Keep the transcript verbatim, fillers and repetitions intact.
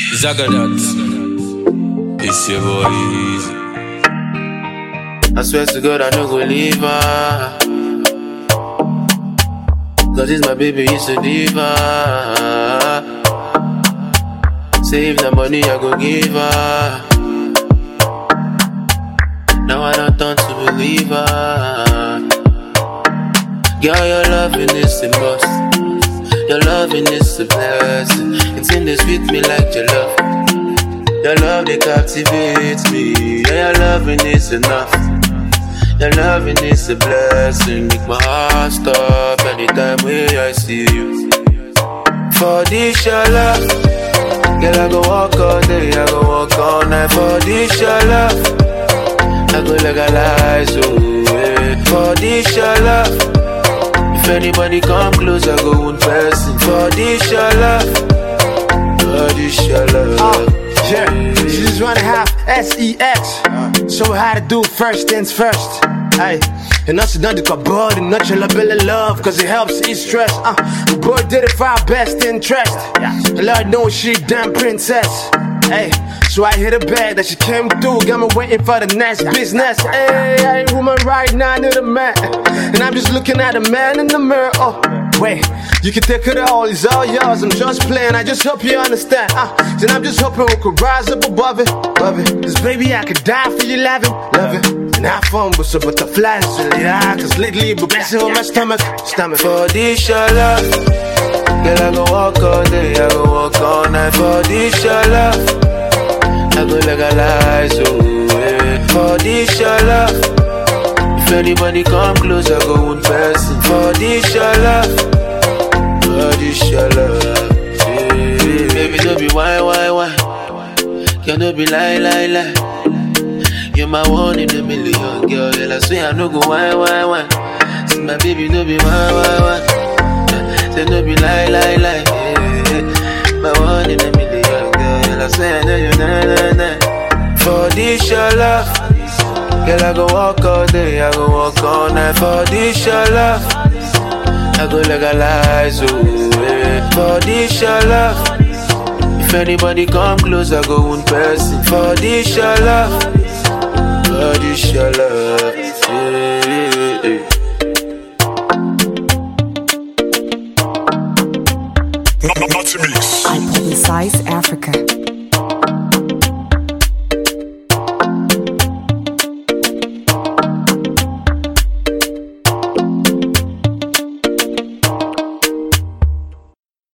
Zagadat, it's your boy Easy. I swear to God I no go leave her, cause it's my baby, it's a diva. Save the money I go give her. Now I don't turn to believer. Girl, your loving is a must. Your loving is a blessing. It's in this with me like your love. Your love, they captivate me. Yeah, your loving is enough. Your loving is a blessing. Make my heart stop anytime when I see you. For this your love, girl, I go walk all day, I go walk all night. For this your love, I go legalize, oh yeah. For this your love, if anybody come close, I go in person. For this your love, for this your love. Uh, yeah, she just wanna have S E X. Show her how to do first things first. Ay, and also done the cupboard and not your ability love, cause it helps ease stress. Uh, the boy did it for our best interest. The Lord knows she damn princess. Hey, so I hit her back that she came through, got me waiting for the next business. Hey, I ain't woman right now, I need a man, and I'm just looking at the man in the mirror. Oh, wait, you can take it all, it's all yours. I'm just playing, I just hope you understand. Uh, then I'm just hoping we could rise up above it, above it. Cause baby, I could die for you, loving, loving. And have fun with some butterflies, yeah. Cause lately, but blessing on my stomach, stomach. For this your love, girl, I go walk all day, I go walk all night. For this your love, I go legalize, oh yeah. For this your love, if anybody come close, I go in person. For this your love, for this your love, yeah. Baby, don't be why, why, why. Girl, don't be lie, lie, lie. You're my one in a million, girl. Girl, I swear I no go why, why, why. See my baby, no be why, why, why. Say no be lie, lie, lie. Yeah. My one in a million, girl. Girl, I swear I know you, nah, nah, nah. For this your love, girl, I go walk all day, I go walk all night. For this your love, I go legalize, oh yeah. For this your love, if anybody come close, I go in person. For this your love, for this your love, yeah, yeah. Not, not, not to mix. I publicize Africa.